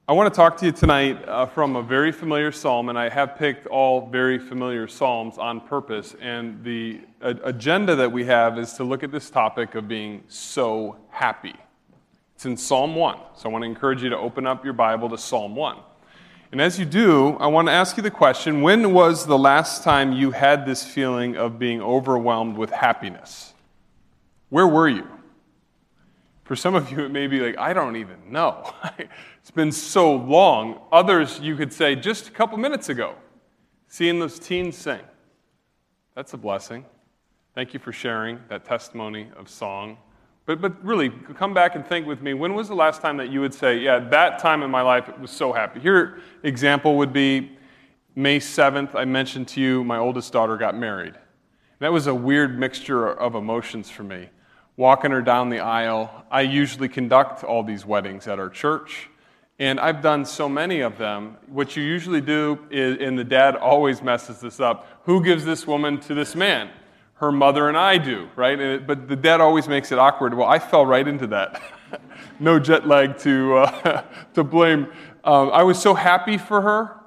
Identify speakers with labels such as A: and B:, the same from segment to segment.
A: I want to talk to you tonight from a very familiar psalm, and I have picked all very familiar psalms on purpose. And the agenda that we have is to look at this topic of being so happy. It's in Psalm 1, so I want to encourage you to open up your Bible to Psalm 1. And as you do, I want to ask you the question, when was the last time you had this feeling of being overwhelmed with happiness? Where were you? For some of you, it may be like, I don't even know. It's been so long. Others, you could say, just a couple minutes ago, seeing those teens sing. That's a blessing. Thank you for sharing that testimony of song. But really, come back and think with me, when was the last time that you would say, yeah, that time in my life it was so happy? Here, example would be May 7th, I mentioned to you my oldest daughter got married. That was a weird mixture of emotions for me. Walking her down the aisle. I usually conduct all these weddings at our church, and I've done so many of them. What you usually do is, and the dad always messes this up, who gives this woman to this man? Her mother and I do, right? But the dad always makes it awkward. Well, I fell right into that. No jet lag to blame. I was so happy for her.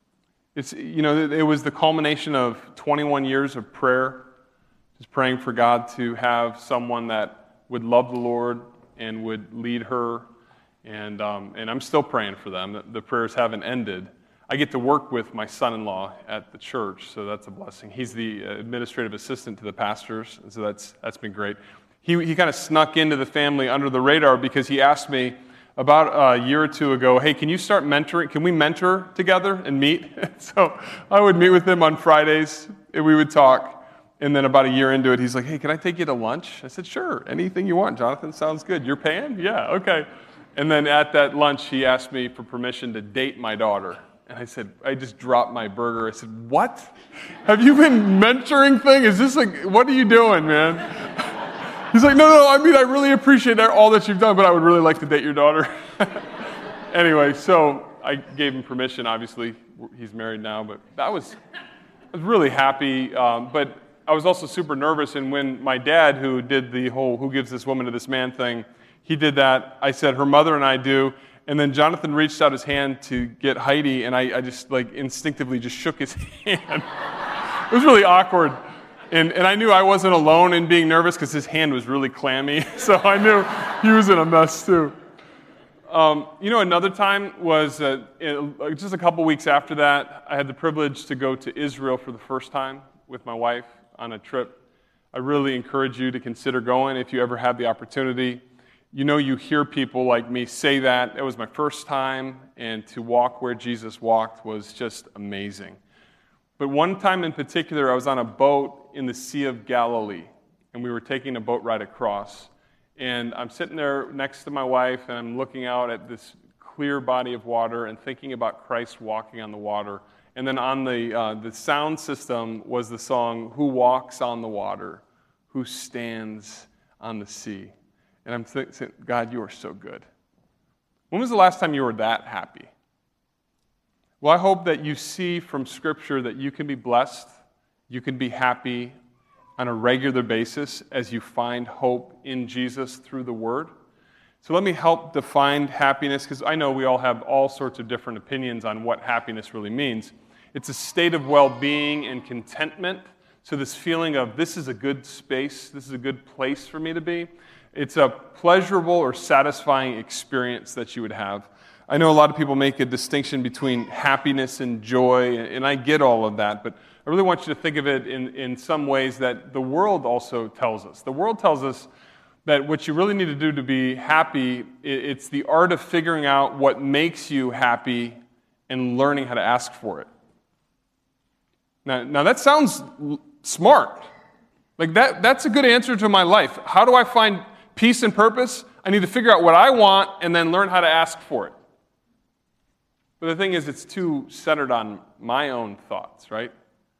A: It was the culmination of 21 years of prayer. Just praying for God to have someone that would love the Lord and would lead her. And I'm still praying for them. The prayers haven't ended. I get to work with my son-in-law at the church, so that's a blessing. He's the administrative assistant to the pastors, so that's been great. He kind of snuck into the family under the radar because he asked me about a year or two ago, hey, can you start mentoring? Can we mentor together and meet? So I would meet with him on Fridays, and we would talk. And then about a year into it, he's like, hey, can I take you to lunch? I said, sure, anything you want, Jonathan, sounds good. You're paying? Yeah, okay. And then at that lunch, he asked me for permission to date my daughter. And I said, I just dropped my burger. I said, what? Have you been mentoring thing? Is this like, what are you doing, man? He's like, no, I mean, I really appreciate all that you've done, but I would really like to date your daughter. Anyway, so I gave him permission. Obviously, he's married now, but I was really happy, but I was also super nervous, and when my dad, who did the whole who gives this woman to this man thing, he did that, I said, her mother and I do, and then Jonathan reached out his hand to get Heidi, and I just instinctively just shook his hand. It was really awkward, and I knew I wasn't alone in being nervous because his hand was really clammy, so I knew he was in a mess too. Another time was just a couple weeks after that, I had the privilege to go to Israel for the first time with my wife on a trip. I really encourage you to consider going if you ever have the opportunity. You hear people like me say that. It was my first time, and to walk where Jesus walked was just amazing. But one time in particular, I was on a boat in the Sea of Galilee, and we were taking a boat ride across. And I'm sitting there next to my wife, and I'm looking out at this clear body of water and thinking about Christ walking on the water. And then on the sound system was the song, Who Walks on the Water, Who Stands on the Sea. And I'm thinking, God, you are so good. When was the last time you were that happy? Well, I hope that you see from Scripture that you can be blessed, you can be happy on a regular basis as you find hope in Jesus through the Word. So let me help define happiness, because I know we all have all sorts of different opinions on what happiness really means. It's a state of well-being and contentment. So this feeling of this is a good space, this is a good place for me to be. It's a pleasurable or satisfying experience that you would have. I know a lot of people make a distinction between happiness and joy, and I get all of that, but I really want you to think of it in some ways that the world also tells us. The world tells us that what you really need to do to be happy, it's the art of figuring out what makes you happy and learning how to ask for it. Now that sounds smart. That's a good answer to my life. How do I find peace and purpose? I need to figure out what I want and then learn how to ask for it. But the thing is, it's too centered on my own thoughts, right?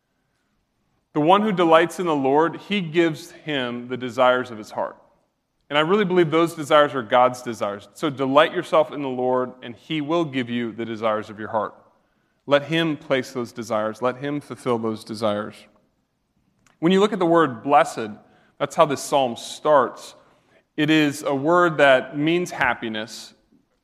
A: The one who delights in the Lord, he gives him the desires of his heart. And I really believe those desires are God's desires. So delight yourself in the Lord, and he will give you the desires of your heart. Let him place those desires. Let him fulfill those desires. When you look at the word blessed, that's how this psalm starts. It is a word that means happiness,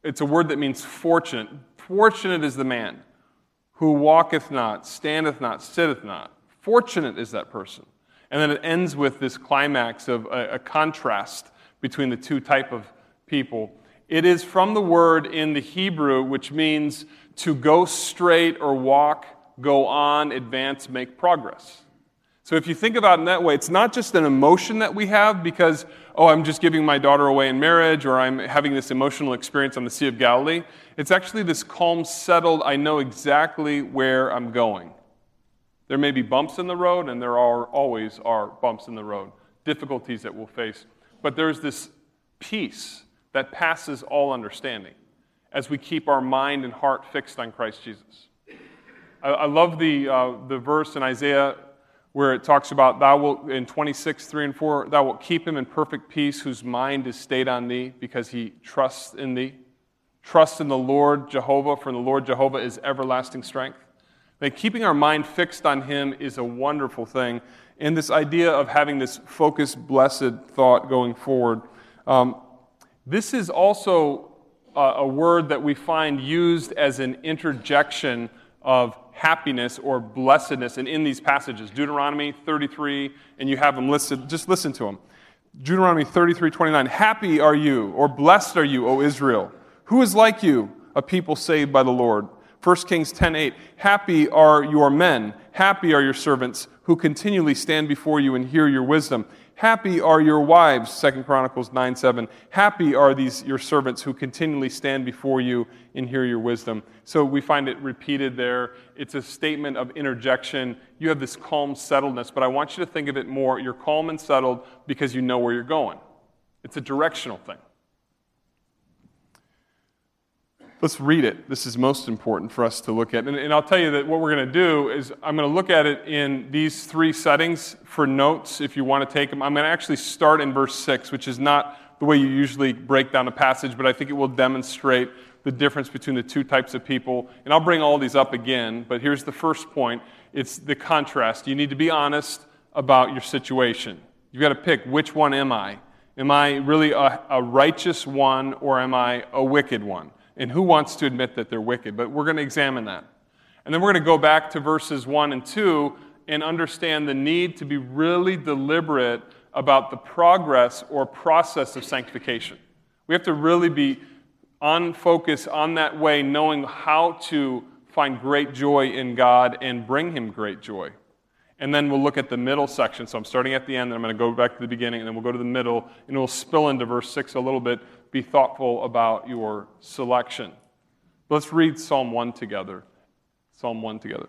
A: It's a word that means fortunate. Fortunate is the man who walketh not, standeth not, sitteth not. Fortunate is that person. And then it ends with this climax of a contrast between the two type of people. It is from the word in the Hebrew, which means to go straight or walk, go on, advance, make progress. So if you think about it in that way, it's not just an emotion that we have because, I'm just giving my daughter away in marriage, or I'm having this emotional experience on the Sea of Galilee. It's actually this calm, settled, I know exactly where I'm going. There may be bumps in the road, and there always are bumps in the road, difficulties that we'll face. But there's this peace that passes all understanding as we keep our mind and heart fixed on Christ Jesus. I love the verse in Isaiah where it talks about, thou wilt, in 26, 3 and 4, thou wilt keep him in perfect peace whose mind is stayed on thee because he trusts in thee. Trust in the Lord Jehovah, for the Lord Jehovah is everlasting strength. Like keeping our mind fixed on him is a wonderful thing. And this idea of having this focused, blessed thought going forward. This is also a word that we find used as an interjection of happiness or blessedness, and in these passages, Deuteronomy 33, and you have them listed, just listen to them. Deuteronomy 33:29, happy are you, or blessed are you, O Israel. Who is like you, a people saved by the Lord? 1 Kings 10:8, happy are your men, happy are your servants who continually stand before you and hear your wisdom. Happy are your wives, 2 Chronicles 9:7. Happy are these your servants who continually stand before you and hear your wisdom. So we find it repeated there. It's a statement of interjection. You have this calm settledness, but I want you to think of it more. You're calm and settled because you know where you're going. It's a directional thing. Let's read it. This is most important for us to look at. And I'll tell you that what we're going to do is I'm going to look at it in these three settings for notes if you want to take them. I'm going to actually start in verse 6, which is not the way you usually break down a passage, but I think it will demonstrate the difference between the two types of people. And I'll bring all these up again, but here's the first point. It's the contrast. You need to be honest about your situation. You've got to pick, which one am I? Am I really a righteous one, or am I a wicked one? And who wants to admit that they're wicked? But we're going to examine that. And then we're going to go back to verses 1 and 2 and understand the need to be really deliberate about the progress or process of sanctification. We have to really be on focus on that way, knowing how to find great joy in God and bring him great joy. And then we'll look at the middle section. So I'm starting at the end, and I'm going to go back to the beginning, and then we'll go to the middle, and we'll spill into verse 6 a little bit. Be thoughtful about your selection. Let's read Psalm 1 together. Psalm 1 together.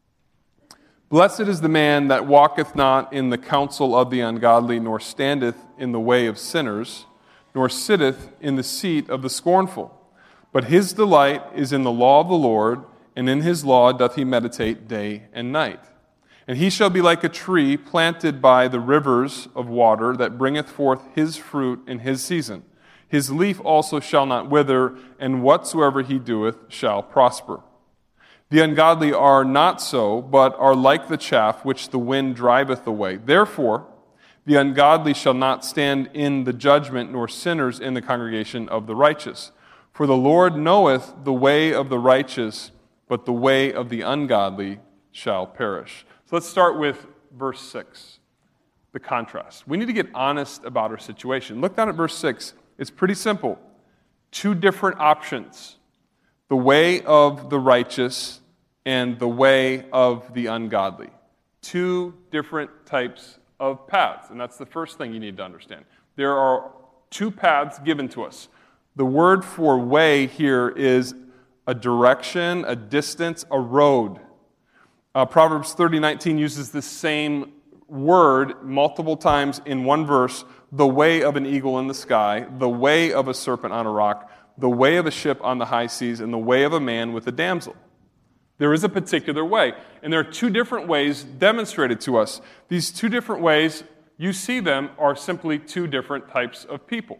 A: Blessed is the man that walketh not in the counsel of the ungodly, nor standeth in the way of sinners, nor sitteth in the seat of the scornful. But his delight is in the law of the Lord, and in his law doth he meditate day and night. And he shall be like a tree planted by the rivers of water, that bringeth forth his fruit in his season. His leaf also shall not wither, and whatsoever he doeth shall prosper. The ungodly are not so, but are like the chaff which the wind driveth away. Therefore, the ungodly shall not stand in the judgment, nor sinners in the congregation of the righteous. For the Lord knoweth the way of the righteous, but the way of the ungodly shall perish. So let's start with verse 6, the contrast. We need to get honest about our situation. Look down at verse 6. It's pretty simple. Two different options. The way of the righteous and the way of the ungodly. Two different types of paths. And that's the first thing you need to understand. There are two paths given to us. The word for way here is a direction, a distance, a road. Proverbs 30:19 uses the same word multiple times in one verse. The way of an eagle in the sky, the way of a serpent on a rock, the way of a ship on the high seas, and the way of a man with a damsel. There is a particular way. And there are two different ways demonstrated to us. These two different ways, you see them, are simply two different types of people.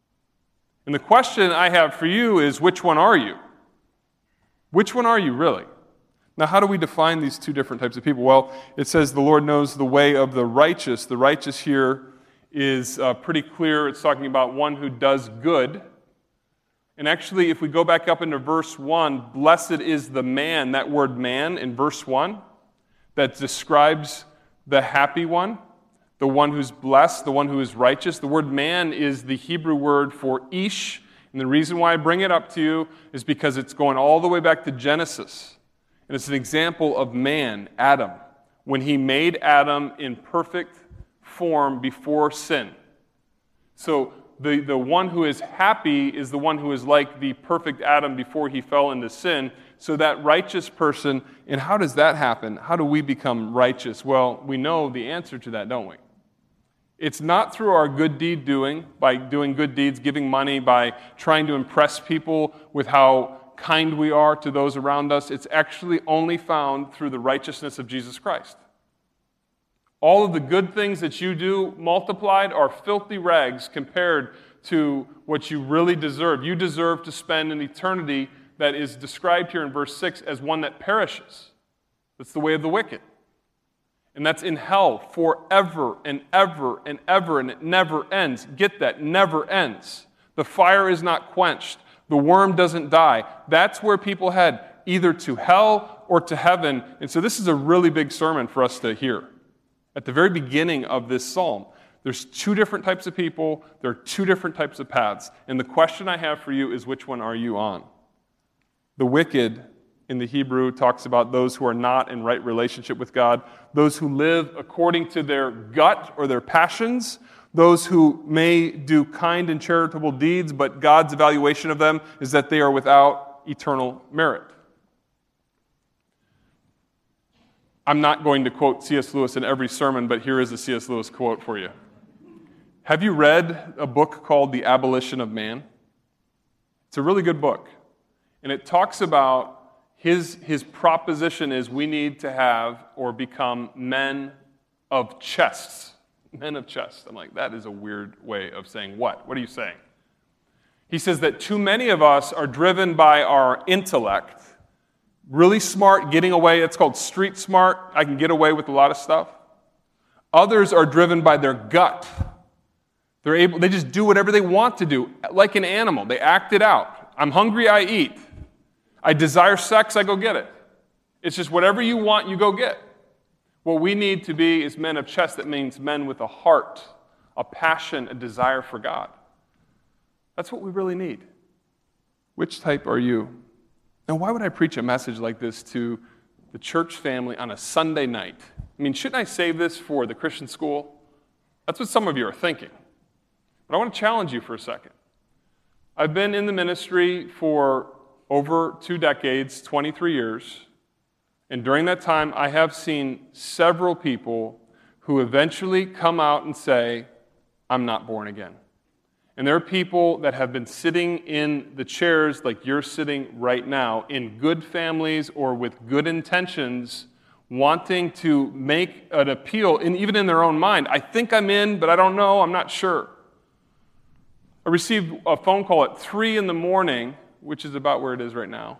A: And the question I have for you is, which one are you? Which one are you really? Now, how do we define these two different types of people? Well, it says the Lord knows the way of the righteous. The righteous here is pretty clear. It's talking about one who does good. And actually, if we go back up into verse 1, blessed is the man, that word man in verse 1, that describes the happy one, the one who's blessed, the one who is righteous. The word man is the Hebrew word for ish. And the reason why I bring it up to you is because it's going all the way back to Genesis. And it's an example of man, Adam, when he made Adam in perfect form before sin. So the one who is happy is the one who is like the perfect Adam before he fell into sin. So that righteous person, and how does that happen? How do we become righteous? Well, we know the answer to that, don't we? It's not through our good deed doing, by doing good deeds, giving money, by trying to impress people with how kind we are to those around us. It's actually only found through the righteousness of Jesus Christ. All of the good things that you do multiplied are filthy rags compared to what you really deserve. You deserve to spend an eternity that is described here in verse 6 as one that perishes. That's the way of the wicked. And that's in hell forever and ever and ever, and it never ends. Get that, never ends. The fire is not quenched. The worm doesn't die. That's where people head, either to hell or to heaven. And so this is a really big sermon for us to hear. At the very beginning of this psalm, there's two different types of people. There are two different types of paths. And the question I have for you is, which one are you on? The wicked in the Hebrew talks about those who are not in right relationship with God, those who live according to their gut or their passions, those who may do kind and charitable deeds, but God's evaluation of them is that they are without eternal merit. I'm not going to quote C.S. Lewis in every sermon, but here is a C.S. Lewis quote for you. Have you read a book called The Abolition of Man? It's a really good book. And it talks about his proposition is we need to have or become men of chests. Men of chests. I'm like, that is a weird way of saying what? What are you saying? He says that too many of us are driven by our intellect, really smart, getting away. It's called street smart. I can get away with a lot of stuff. Others are driven by their gut. They just do whatever they want to do, like an animal. They act it out. I'm hungry, I eat. I desire sex, I go get it. It's just whatever you want, you go get. What we need to be is men of chest. That means men with a heart, a passion, a desire for God. That's what we really need. Which type are you? Now, why would I preach a message like this to the church family on a Sunday night? I mean, shouldn't I save this for the Christian school? That's what some of you are thinking. But I want to challenge you for a second. I've been in the ministry for over 2 decades, 23 years, and during that time, I have seen several people who eventually come out and say, I'm not born again. And there are people that have been sitting in the chairs like you're sitting right now, in good families or with good intentions, wanting to make an appeal, and even in their own mind, I think I'm in, but I don't know, I'm not sure. I received a phone call at 3 in the morning, which is about where it is right now.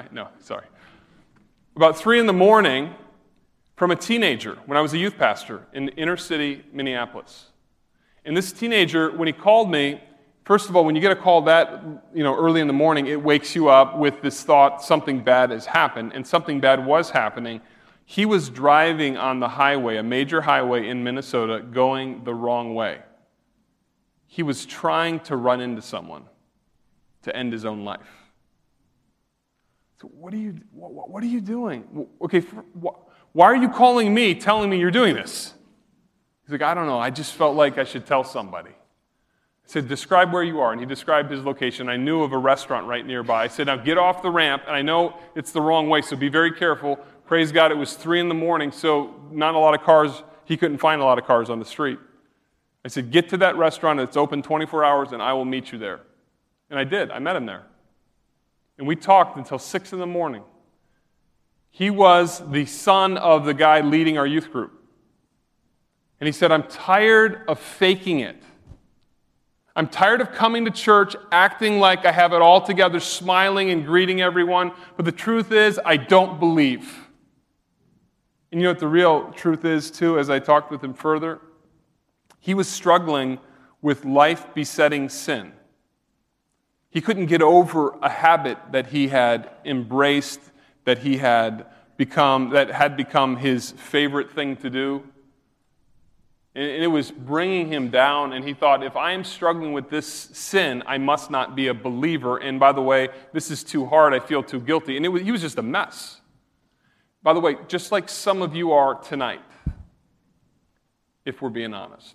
A: About 3 in the morning from a teenager when I was a youth pastor in inner city Minneapolis. And this teenager, when he called me, first of all, when you get a call that early in the morning, it wakes you up with this thought something bad has happened, and something bad was happening. He was driving on the highway, a major highway in Minnesota, going the wrong way. He was trying to run into someone to end his own life. So what are you doing? Okay, why are you calling me, telling me you're doing this? He's like, I don't know, I just felt like I should tell somebody. I said, describe where you are, and he described his location. I knew of a restaurant right nearby. I said, now get off the ramp, and I know it's the wrong way, so be very careful. Praise God, it was 3 in the morning, so not a lot of cars, he couldn't find a lot of cars on the street. I said, get to that restaurant, it's open 24 hours, and I will meet you there. And I did, I met him there. And we talked until 6 in the morning. He was the son of the guy leading our youth group. And he said, I'm tired of faking it. I'm tired of coming to church, acting like I have it all together, smiling and greeting everyone. But the truth is, I don't believe. And you know what the real truth is, too, as I talked with him further? He was struggling with life-besetting sin. He couldn't get over a habit that he had embraced, that had become his favorite thing to do. And it was bringing him down, and he thought, if I am struggling with this sin, I must not be a believer. And by the way, this is too hard, I feel too guilty. And he was just a mess. By the way, just like some of you are tonight, if we're being honest.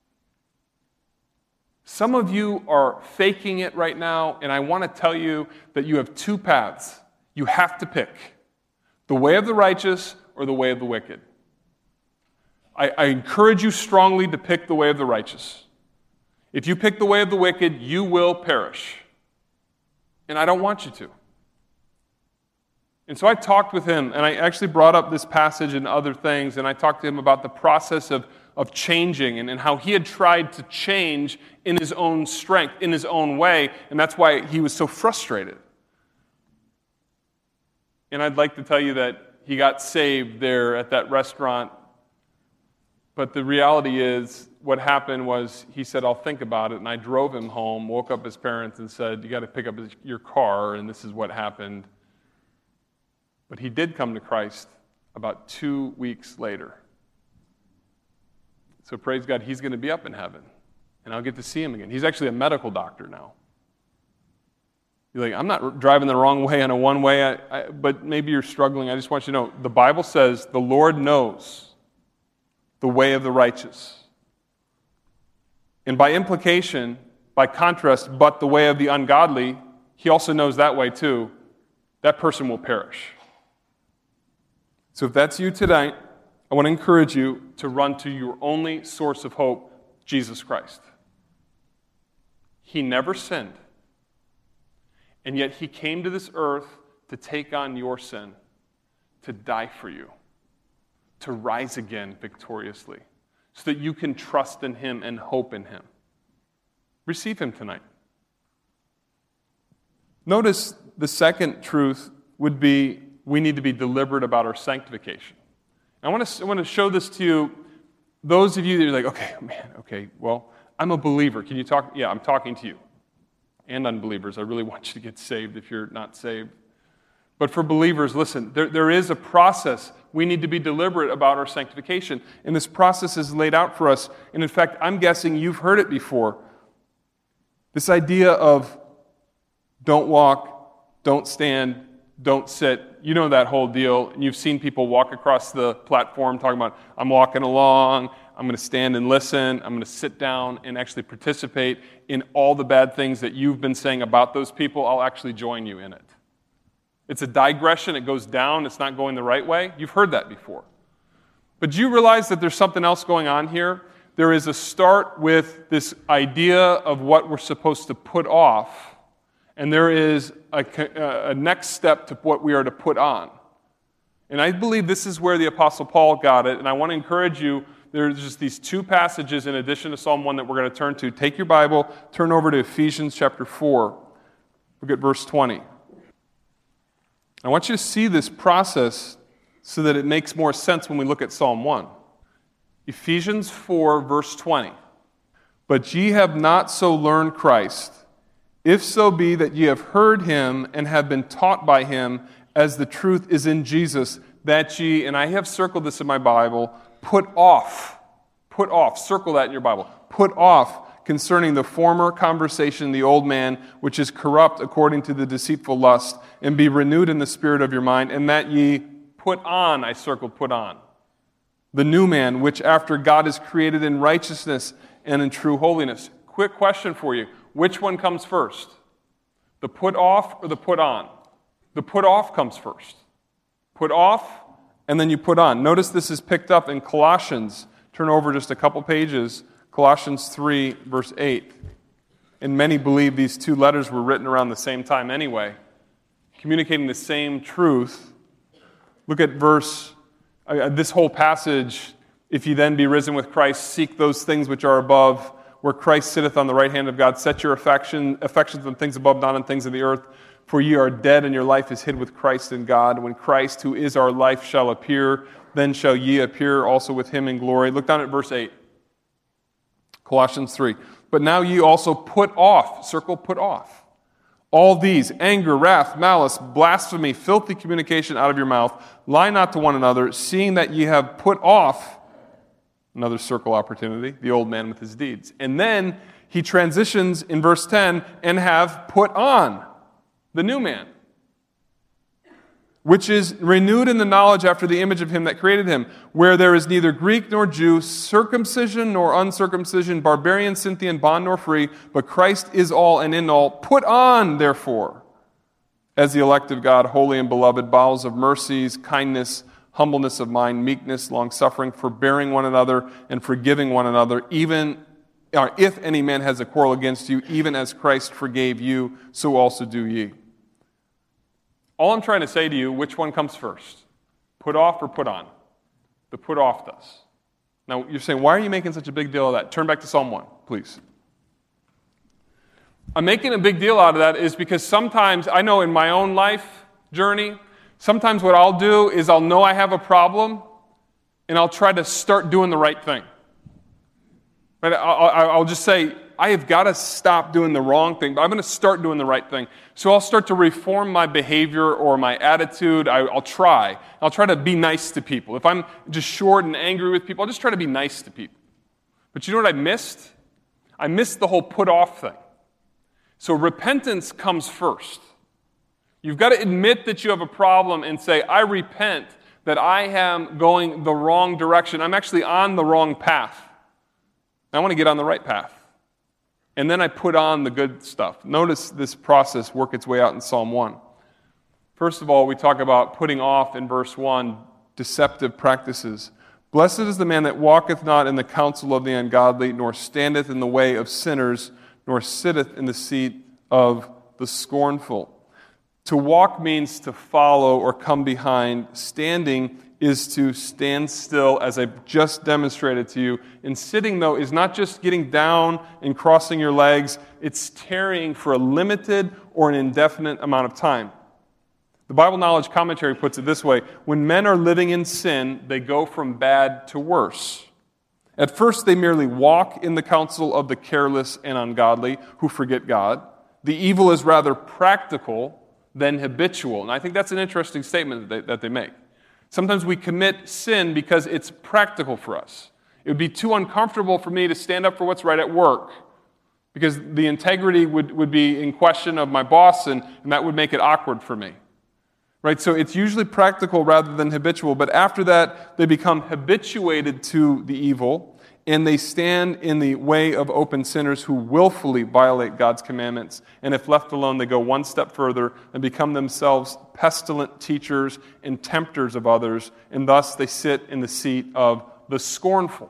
A: Some of you are faking it right now, and I want to tell you that you have two paths. You have to pick the way of the righteous or the way of the wicked. I encourage you strongly to pick the way of the righteous. If you pick the way of the wicked, you will perish. And I don't want you to. And so I talked with him, and I actually brought up this passage and other things, and I talked to him about the process of changing and how he had tried to change in his own strength, in his own way, and that's why he was so frustrated. And I'd like to tell you that he got saved there at that restaurant, but the reality is what happened was he said, I'll think about it, and I drove him home, woke up his parents and said, you got to pick up your car, and this is what happened. But he did come to Christ about 2 weeks later. So praise God, he's going to be up in heaven, and I'll get to see him again. He's actually a medical doctor now. You're like, I'm not driving the wrong way on a one-way, but maybe you're struggling. I just want you to know, the Bible says the Lord knows the way of the righteous. And by implication, by contrast, but the way of the ungodly, he also knows that way too. That person will perish. So if that's you tonight, I want to encourage you to run to your only source of hope, Jesus Christ. He never sinned. And yet he came to this earth to take on your sin, to die for you, to rise again victoriously, so that you can trust in him and hope in him. Receive him tonight. Notice the second truth would be we need to be deliberate about our sanctification. I want to show this to you. Those of you that are like, well, I'm a believer. Can you talk? Yeah, I'm talking to you. And unbelievers, I really want you to get saved if you're not saved. But for believers, listen, there is a process. We need to be deliberate about our sanctification. And this process is laid out for us. And in fact, I'm guessing you've heard it before. This idea of don't walk, don't stand, don't sit. You know that whole deal. And you've seen people walk across the platform talking about, I'm walking along, I'm going to stand and listen, I'm going to sit down and actually participate in all the bad things that you've been saying about those people. I'll actually join you in it. It's a digression. It goes down. It's not going the right way. You've heard that before. But do you realize that there's something else going on here? There is a start with this idea of what we're supposed to put off, and there is a next step to what we are to put on. And I believe this is where the Apostle Paul got it, and I want to encourage you, there's just these two passages in addition to Psalm 1 that we're going to turn to. Take your Bible, turn over to Ephesians chapter 4. Look at verse 20. I want you to see this process so that it makes more sense when we look at Psalm 1. Ephesians 4, verse 20. But ye have not so learned Christ, if so be that ye have heard him and have been taught by him, as the truth is in Jesus, that ye, and I have circled this in my Bible, put off, circle that in your Bible, put off concerning the former conversation, the old man, which is corrupt according to the deceitful lust, and be renewed in the spirit of your mind, and that ye put on, I circled put on, the new man, which after God is created in righteousness and in true holiness. Quick question for you. Which one comes first? The put off or the put on? The put off comes first. Put off, and then you put on. Notice this is picked up in Colossians. Turn over just a couple pages. Colossians 3, verse 8. And many believe these two letters were written around the same time anyway, communicating the same truth. Look at this whole passage. If ye then be risen with Christ, seek those things which are above, where Christ sitteth on the right hand of God. Set your affections on things above, not on things of the earth. For ye are dead, and your life is hid with Christ in God. When Christ, who is our life, shall appear, then shall ye appear also with him in glory. Look down at verse 8. Colossians 3. But now ye also put off, circle put off, All these, anger, wrath, malice, blasphemy, filthy communication out of your mouth. Lie not to one another, seeing that ye have put off, another circle opportunity, the old man with his deeds. And then he transitions in verse 10, and have put on the new man, which is renewed in the knowledge after the image of him that created him, where there is neither Greek nor Jew, circumcision nor uncircumcision, barbarian, Scythian, bond nor free, but Christ is all and in all. Put on, therefore, as the elect of God, holy and beloved, bowels of mercies, kindness, humbleness of mind, meekness, long-suffering, forbearing one another, and forgiving one another, even if any man has a quarrel against you, even as Christ forgave you, so also do ye. All I'm trying to say to you, which one comes first? Put off or put on? The put off does. Now, you're saying, why are you making such a big deal of that? Turn back to Psalm 1, please. I'm making a big deal out of that is because sometimes, I know in my own life journey, sometimes what I'll do is I'll know I have a problem, and I'll try to start doing the right thing. But I'll just say, I have got to stop doing the wrong thing, but I'm going to start doing the right thing. So I'll start to reform my behavior or my attitude. I'll try. I'll try to be nice to people. If I'm just short and angry with people, I'll just try to be nice to people. But you know what I missed? I missed the whole put off thing. So repentance comes first. You've got to admit that you have a problem and say, I repent that I am going the wrong direction. I'm actually on the wrong path. I want to get on the right path. And then I put on the good stuff. Notice this process work its way out in Psalm 1. First of all, we talk about putting off in verse 1 deceptive practices. Blessed is the man that walketh not in the counsel of the ungodly, nor standeth in the way of sinners, nor sitteth in the seat of the scornful. To walk means to follow or come behind. Standing is to stand still, as I just demonstrated to you. And sitting, though, is not just getting down and crossing your legs. It's tarrying for a limited or an indefinite amount of time. The Bible Knowledge Commentary puts it this way: when men are living in sin, they go from bad to worse. At first, they merely walk in the counsel of the careless and ungodly who forget God. The evil is rather practical than habitual. And I think that's an interesting statement that they make. Sometimes we commit sin because it's practical for us. It would be too uncomfortable for me to stand up for what's right at work because the integrity would be in question of my boss, and that would make it awkward for me. Right? So it's usually practical rather than habitual, but after that, they become habituated to the evil, and they stand in the way of open sinners who willfully violate God's commandments. And if left alone, they go one step further and become themselves pestilent teachers and tempters of others, and thus they sit in the seat of the scornful.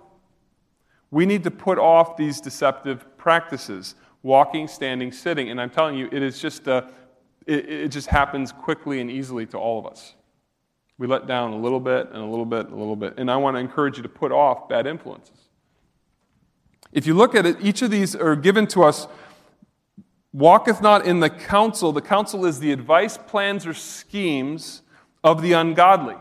A: We need to put off these deceptive practices, walking, standing, sitting. And I'm telling you, it is just it just happens quickly and easily to all of us. We let down a little bit and a little bit and a little bit. And I want to encourage you to put off bad influences. If you look at it, each of these are given to us. Walketh not in the counsel. The counsel is the advice, plans, or schemes of the ungodly.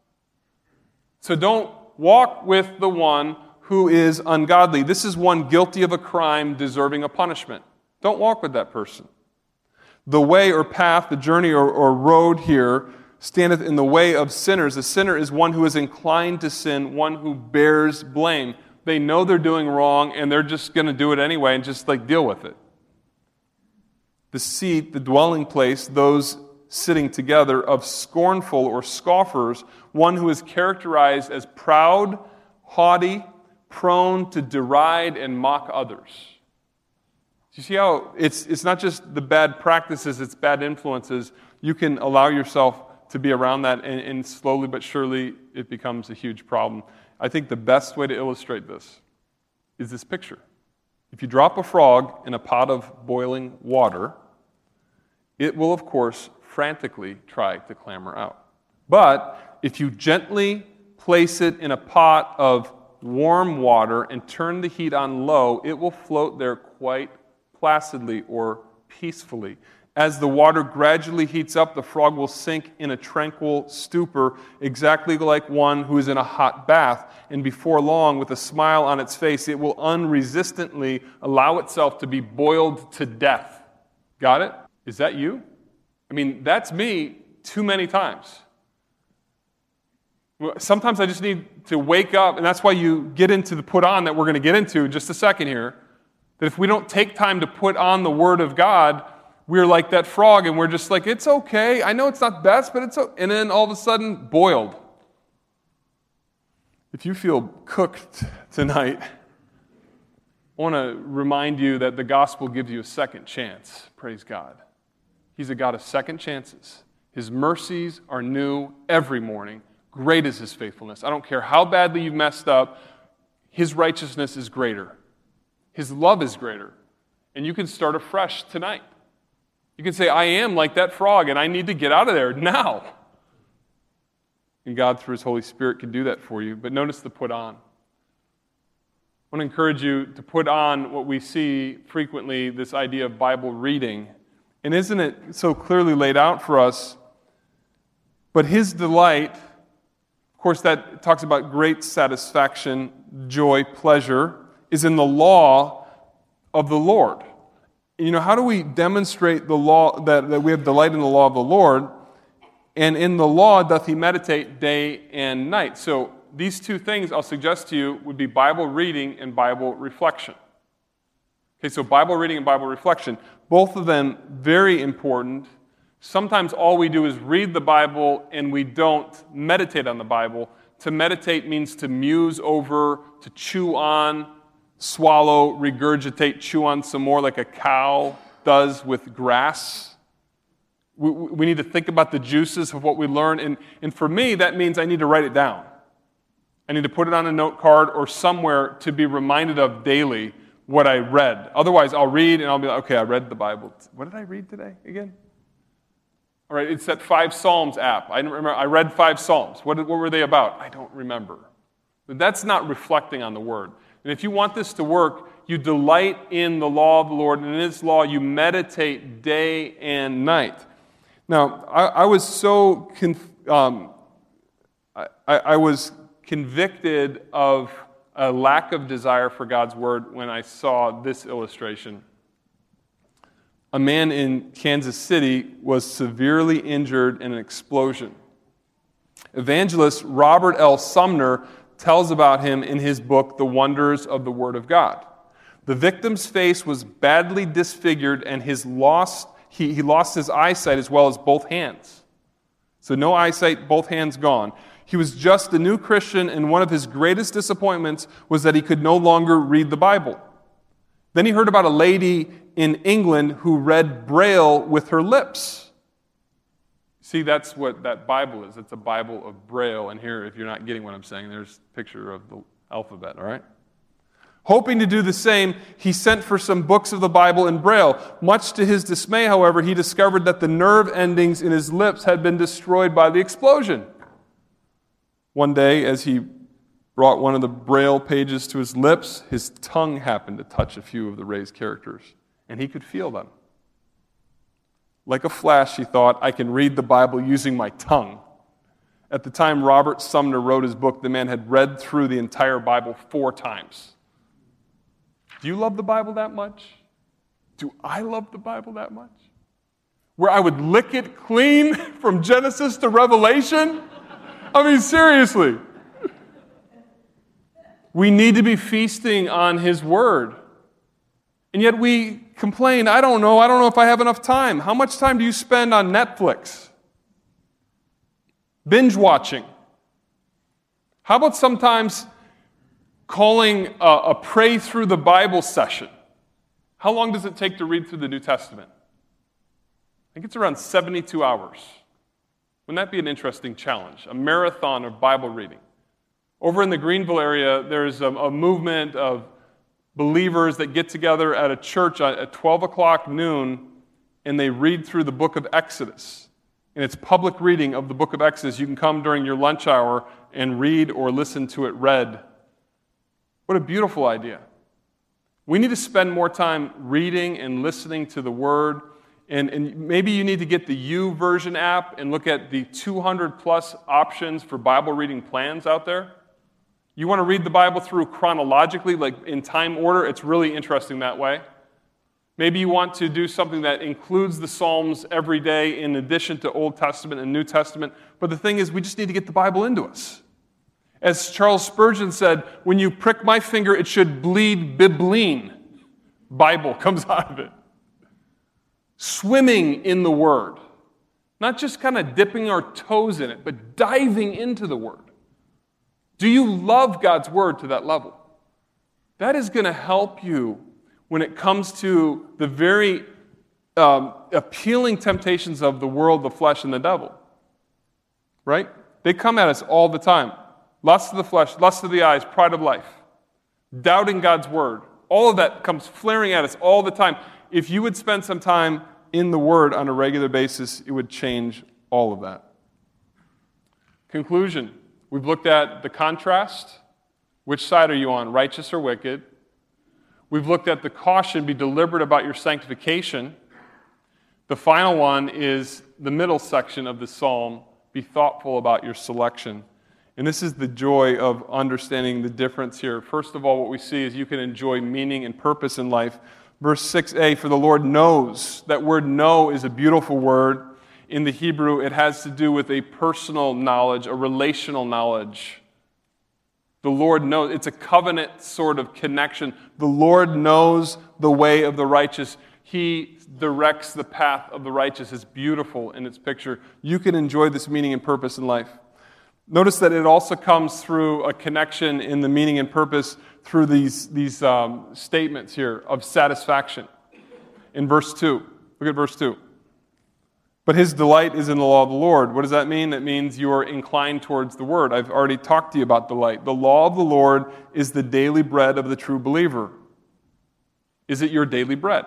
A: So don't walk with the one who is ungodly. This is one guilty of a crime deserving a punishment. Don't walk with that person. The way or path, the journey or road here, standeth in the way of sinners. A sinner is one who is inclined to sin, one who bears blame. They know they're doing wrong, and they're just going to do it anyway and just deal with it. The seat, the dwelling place, those sitting together of scornful or scoffers, one who is characterized as proud, haughty, prone to deride and mock others. You see how it's not just the bad practices, it's bad influences. You can allow yourself to be around that, and slowly but surely it becomes a huge problem. I think the best way to illustrate this is this picture. If you drop a frog in a pot of boiling water, it will, of course, frantically try to clamber out. But if you gently place it in a pot of warm water and turn the heat on low, it will float there quite placidly or peacefully. As the water gradually heats up, the frog will sink in a tranquil stupor, exactly like one who is in a hot bath. And before long, with a smile on its face, it will unresistantly allow itself to be boiled to death. Got it? Is that you? I mean, that's me too many times. Sometimes I just need to wake up, and that's why you get into the put on that we're going to get into in just a second here, that if we don't take time to put on the Word of God, we're like that frog, and we're just like, it's okay. I know it's not best, but it's okay. And then all of a sudden, boiled. If you feel cooked tonight, I want to remind you that the gospel gives you a second chance. Praise God. He's a God of second chances. His mercies are new every morning. Great is his faithfulness. I don't care how badly you've messed up, his righteousness is greater. His love is greater. And you can start afresh tonight. You can say, I am like that frog, and I need to get out of there now. And God, through his Holy Spirit, can do that for you. But notice the put on. I want to encourage you to put on what we see frequently, this idea of Bible reading. And isn't it so clearly laid out for us? But his delight, of course, that talks about great satisfaction, joy, pleasure, is in the law of the Lord. You know, how do we demonstrate the law, that we have delight in the law of the Lord? And in the law doth he meditate day and night. So these two things I'll suggest to you would be Bible reading and Bible reflection. Okay, so Bible reading and Bible reflection, both of them very important. Sometimes all we do is read the Bible and we don't meditate on the Bible. To meditate means to muse over, to chew on, swallow, regurgitate, chew on some more like a cow does with grass. We need to think about the juices of what we learn. And for me, that means I need to write it down. I need to put it on a note card or somewhere to be reminded of daily what I read. Otherwise, I'll read and I'll be like, okay, I read the Bible. What did I read today again? All right, it's that 5 Psalms app. I remember I read 5 Psalms. What were they about? I don't remember. But that's not reflecting on the Word. And if you want this to work, you delight in the law of the Lord, and in His law you meditate day and night. Now, I was so I was convicted of a lack of desire for God's Word when I saw this illustration. A man in Kansas City was severely injured in an explosion. Evangelist Robert L. Sumner tells about him in his book, The Wonders of the Word of God. The victim's face was badly disfigured, and he lost his eyesight as well as both hands. So no eyesight, both hands gone. He was just a new Christian, and one of his greatest disappointments was that he could no longer read the Bible. Then he heard about a lady in England who read Braille with her lips. See, that's what that Bible is. It's a Bible of Braille. And here, if you're not getting what I'm saying, there's a picture of the alphabet, all right? Hoping to do the same, he sent for some books of the Bible in Braille. Much to his dismay, however, he discovered that the nerve endings in his lips had been destroyed by the explosion. One day, as he brought one of the Braille pages to his lips, his tongue happened to touch a few of the raised characters, and he could feel them. Like a flash, he thought, I can read the Bible using my tongue. At the time Robert Sumner wrote his book, the man had read through the entire Bible 4 times. Do you love the Bible that much? Do I love the Bible that much? Where I would lick it clean from Genesis to Revelation? I mean, seriously. We need to be feasting on His Word. And yet we complain, I don't know if I have enough time. How much time do you spend on Netflix? Binge watching. How about sometimes calling a pray through the Bible session? How long does it take to read through the New Testament? I think it's around 72 hours. Wouldn't that be an interesting challenge? A marathon of Bible reading. Over in the Greenville area, there's a movement of believers that get together at a church at 12 o'clock noon, and they read through the book of Exodus. And it's public reading of the book of Exodus. You can come during your lunch hour and read or listen to it read. What a beautiful idea. We need to spend more time reading and listening to the Word. And maybe you need to get the YouVersion app and look at the 200-plus options for Bible reading plans out there. You want to read the Bible through chronologically, like in time order. It's really interesting that way. Maybe you want to do something that includes the Psalms every day in addition to Old Testament and New Testament. But the thing is, we just need to get the Bible into us. As Charles Spurgeon said, when you prick my finger, it should bleed bibline. Bible comes out of it. Swimming in the Word. Not just kind of dipping our toes in it, but diving into the Word. Do you love God's Word to that level? That is going to help you when it comes to the very appealing temptations of the world, the flesh, and the devil. Right? They come at us all the time. Lust of the flesh, lust of the eyes, pride of life. Doubting God's Word. All of that comes flaring at us all the time. If you would spend some time in the Word on a regular basis, it would change all of that. Conclusion. We've looked at the contrast. Which side are you on, righteous or wicked? We've looked at the caution, be deliberate about your sanctification. The final one is the middle section of the psalm, be thoughtful about your selection. And this is the joy of understanding the difference here. First of all, what we see is you can enjoy meaning and purpose in life. Verse 6a, for the Lord knows. That word know is a beautiful word. In the Hebrew, it has to do with a personal knowledge, a relational knowledge. The Lord knows. It's a covenant sort of connection. The Lord knows the way of the righteous. He directs the path of the righteous. It's beautiful in its picture. You can enjoy this meaning and purpose in life. Notice that it also comes through a connection in the meaning and purpose through these statements here of satisfaction. In verse 2. Look at verse 2. But his delight is in the law of the Lord. What does that mean? That means you are inclined towards the Word. I've already talked to you about delight. The law of the Lord is the daily bread of the true believer. Is it your daily bread?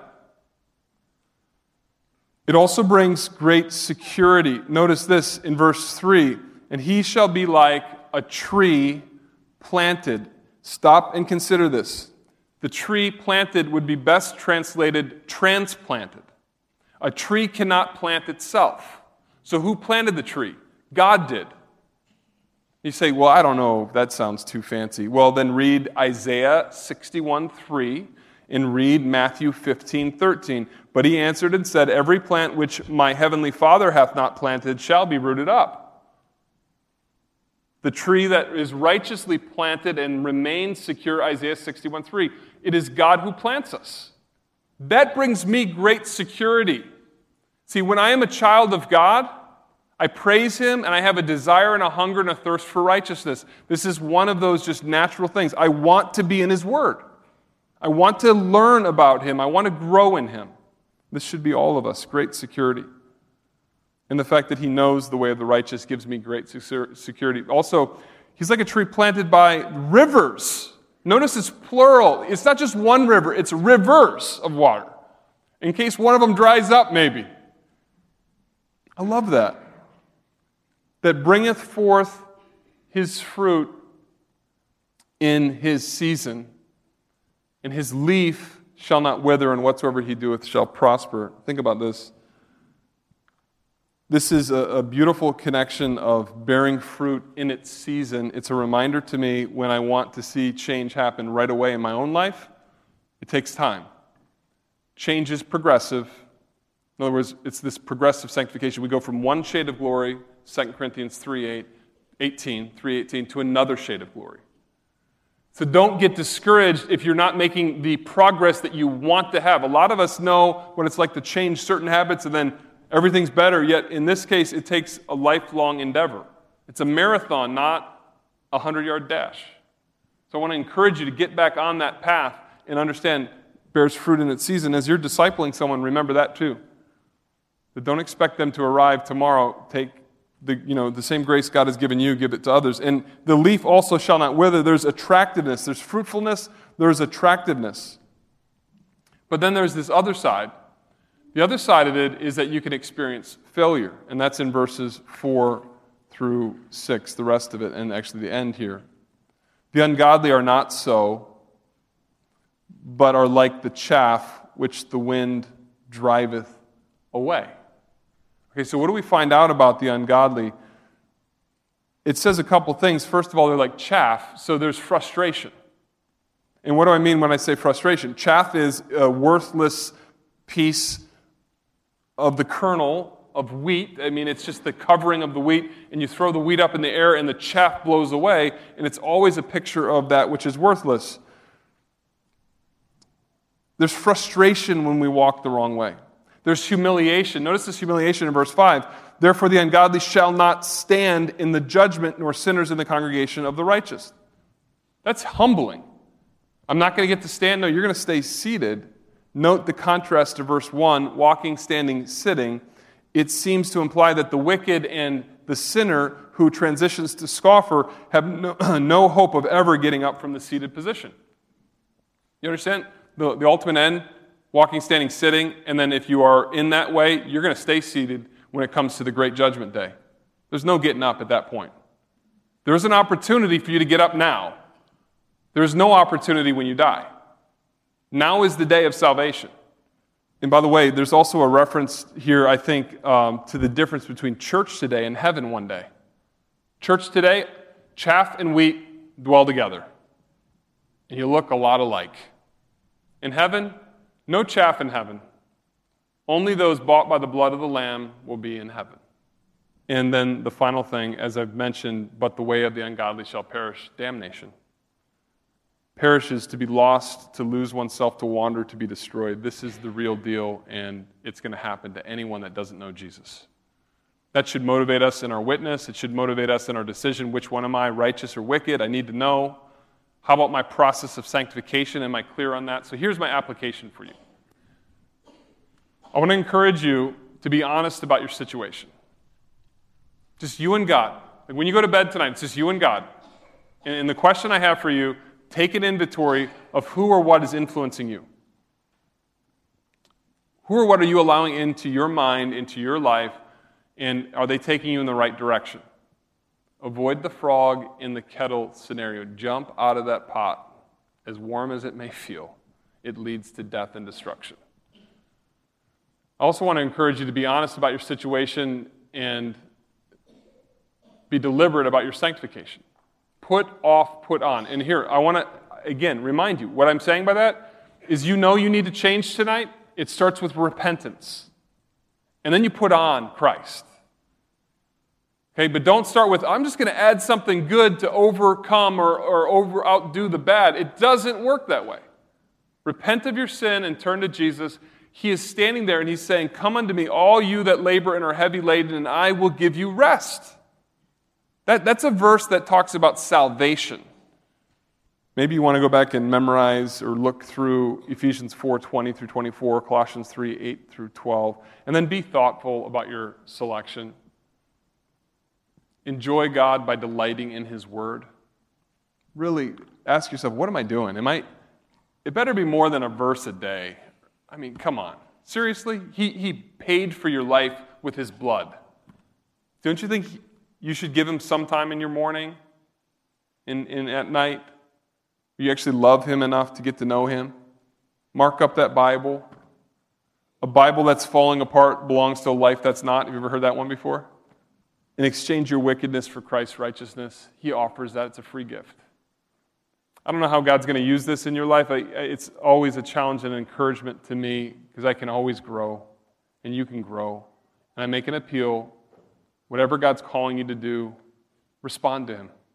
A: It also brings great security. Notice this in verse 3. And he shall be like a tree planted. Stop and consider this. The tree planted would be best translated transplanted. A tree cannot plant itself. So who planted the tree? God did. You say, well, I don't know, that sounds too fancy. Well, then read Isaiah 61:3 and read Matthew 15:13. But he answered and said, every plant which my heavenly Father hath not planted shall be rooted up. The tree that is righteously planted and remains secure, Isaiah 61:3. It is God who plants us. That brings me great security. See, when I am a child of God, I praise Him and I have a desire and a hunger and a thirst for righteousness. This is one of those just natural things. I want to be in His Word. I want to learn about Him. I want to grow in Him. This should be all of us, great security. And the fact that He knows the way of the righteous gives me great security. Also, He's like a tree planted by rivers. Notice it's plural. It's not just one river, it's rivers of water. In case one of them dries up, maybe. I love that. That bringeth forth his fruit in his season, and his leaf shall not wither, and whatsoever he doeth shall prosper. Think about this. This is a beautiful connection of bearing fruit in its season. It's a reminder to me when I want to see change happen right away in my own life, it takes time. Change is progressive. In other words, it's this progressive sanctification. We go from one shade of glory, 2 Corinthians 3:18, to another shade of glory. So don't get discouraged if you're not making the progress that you want to have. A lot of us know what it's like to change certain habits and then everything's better, yet in this case, it takes a lifelong endeavor. It's a marathon, not a 100-yard dash. So I want to encourage you to get back on that path and understand bears fruit in its season. As you're discipling someone, remember that too. But don't expect them to arrive tomorrow. Take the same grace God has given you, give it to others. And the leaf also shall not wither. There's attractiveness. There's fruitfulness. There's attractiveness. But then there's this other side. The other side of it is that you can experience failure, and that's in verses 4 through 6, the rest of it, and actually the end here. The ungodly are not so, but are like the chaff which the wind driveth away. Okay, so what do we find out about the ungodly? It says a couple things. First of all, they're like chaff, so there's frustration. And what do I mean when I say frustration? Chaff is a worthless piece of the kernel of wheat. I mean, it's just the covering of the wheat, and you throw the wheat up in the air and the chaff blows away, and it's always a picture of that which is worthless. There's frustration when we walk the wrong way. There's humiliation. Notice this humiliation in verse 5. Therefore the ungodly shall not stand in the judgment, nor sinners in the congregation of the righteous. That's humbling. I'm not going to get to stand. No, you're going to stay seated. Note the contrast to verse 1, walking, standing, sitting. It seems to imply that the wicked and the sinner who transitions to scoffer have no hope of ever getting up from the seated position. You understand? The ultimate end, walking, standing, sitting, and then if you are in that way, you're going to stay seated when it comes to the great judgment day. There's no getting up at that point. There's an opportunity for you to get up now. There's no opportunity when you die. Now is the day of salvation. And by the way, there's also a reference here, I think, to the difference between church today and heaven one day. Church today, chaff and wheat dwell together. And you look a lot alike. In heaven, no chaff in heaven. Only those bought by the blood of the Lamb will be in heaven. And then the final thing, as I've mentioned, but the way of the ungodly shall perish, damnation. Perishes to be lost, to lose oneself, to wander, to be destroyed. This is the real deal, and it's going to happen to anyone that doesn't know Jesus. That should motivate us in our witness. It should motivate us in our decision. Which one am I, righteous or wicked? I need to know. How about my process of sanctification? Am I clear on that? So here's my application for you. I want to encourage you to be honest about your situation. Just you and God. Like when you go to bed tonight, it's just you and God. And the question I have for you, take an inventory of who or what is influencing you. Who or what are you allowing into your mind, into your life, and are they taking you in the right direction? Avoid the frog in the kettle scenario. Jump out of that pot, as warm as it may feel. It leads to death and destruction. I also want to encourage you to be honest about your situation and be deliberate about your sanctification. Put off, put on. And here, I want to, again, remind you, what I'm saying by that is you know you need to change tonight. It starts with repentance. And then you put on Christ. Okay, but don't start with, I'm just going to add something good to overcome or outdo the bad. It doesn't work that way. Repent of your sin and turn to Jesus. He is standing there and he's saying, come unto me, all you that labor and are heavy laden, and I will give you rest. That's a verse that talks about salvation. Maybe you want to go back and memorize or look through Ephesians 4:20 through 24, Colossians 3:8 through 12, and then be thoughtful about your selection. Enjoy God by delighting in His Word. Really ask yourself, what am I doing? It better be more than a verse a day. I mean, come on. Seriously? He paid for your life with His blood. Don't you think you should give Him some time in your morning, at night? You actually love Him enough to get to know Him? Mark up that Bible. A Bible that's falling apart belongs to a life that's not. Have you ever heard that one before? And exchange your wickedness for Christ's righteousness. He offers that. It's a free gift. I don't know how God's going to use this in your life. It's always a challenge and encouragement to me because I can always grow, and you can grow. And I make an appeal. Whatever God's calling you to do, respond to Him.